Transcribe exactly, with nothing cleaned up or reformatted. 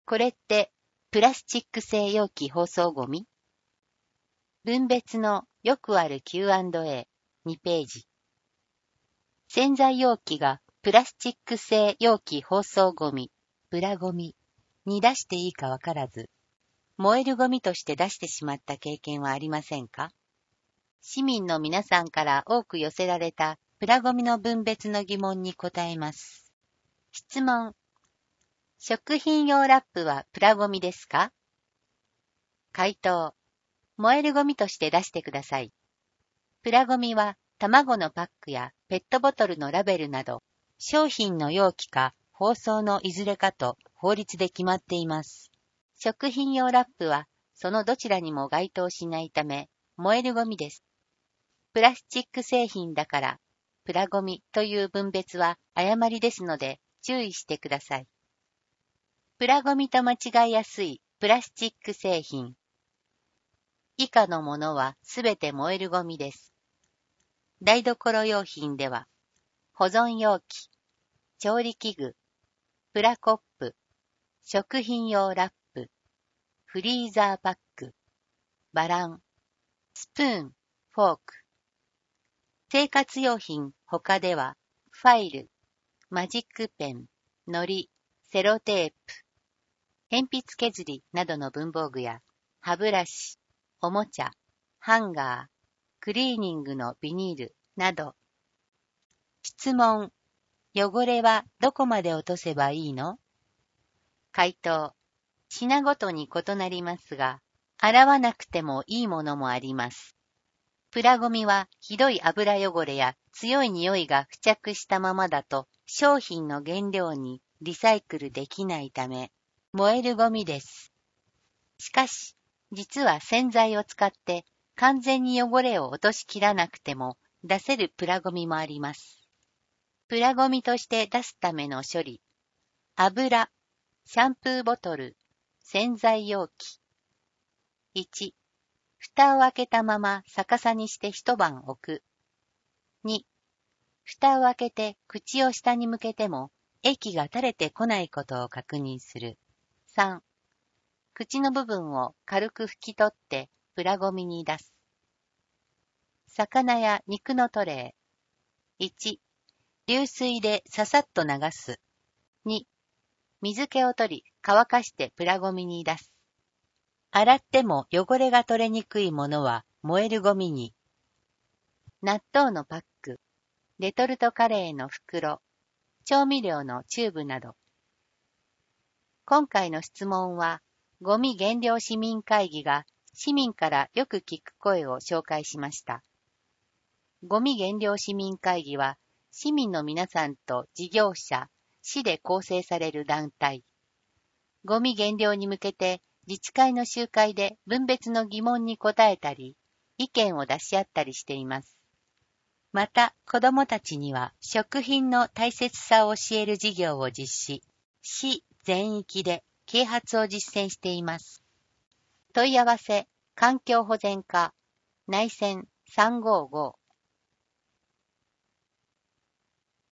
これって、プラスチック製容器包装ゴミ？分別のよくある キューアンドエーに ページ。洗剤容器がプラスチック製容器包装ゴミ、プラゴミに出していいかわからず、燃えるゴミとして出してしまった経験はありませんか？市民の皆さんから多く寄せられたプラゴミの分別の疑問に答えます。質問。食品用ラップはプラゴミですか？回答。燃えるゴミとして出してください。プラゴミは卵のパックやペットボトルのラベルなど、商品の容器か包装のいずれかと法律で決まっています。食品用ラップはそのどちらにも該当しないため、燃えるゴミです。プラスチック製品だから、プラゴミという分別は誤りですので注意してください。プラゴミと間違いやすいプラスチック製品。以下のものはすべて燃えるゴミです。台所用品では、保存容器、調理器具、プラコップ、食品用ラップ、フリーザーパック、バラン、スプーン、フォーク。生活用品他では、ファイル、マジックペン、糊、セロテープ、鉛筆削りなどの文房具や、歯ブラシ、おもちゃ、ハンガー、クリーニングのビニールなど。質問。汚れはどこまで落とせばいいの？回答。品ごとに異なりますが、洗わなくてもいいものもあります。プラゴミはひどい油汚れや強い匂いが付着したままだと商品の原料にリサイクルできないため、燃えるゴミです。しかし、実は洗剤を使って完全に汚れを落としきらなくても出せるプラゴミもあります。プラゴミとして出すための処理。油、シャンプーボトル、洗剤容器。いち、蓋を開けたまま逆さにして一晩置く。に、蓋を開けて口を下に向けても液が垂れてこないことを確認する。さん、口の部分を軽く拭き取ってプラゴミに出す。魚や肉のトレー。いち、流水でささっと流す。に、水気を取り乾かしてプラゴミに出す。洗っても汚れが取れにくいものは燃えるゴミに。納豆のパック、レトルトカレーの袋、調味料のチューブなど。今回の質問は、ゴミ減量市民会議が市民からよく聞く声を紹介しました。ゴミ減量市民会議は、市民の皆さんと事業者、市で構成される団体。ゴミ減量に向けて自治会の集会で分別の疑問に答えたり、意見を出し合ったりしています。また、子どもたちには食品の大切さを教える事業を実施、市全域で啓発を実践しています。問い合わせ、環境保全課、内線さんごーごー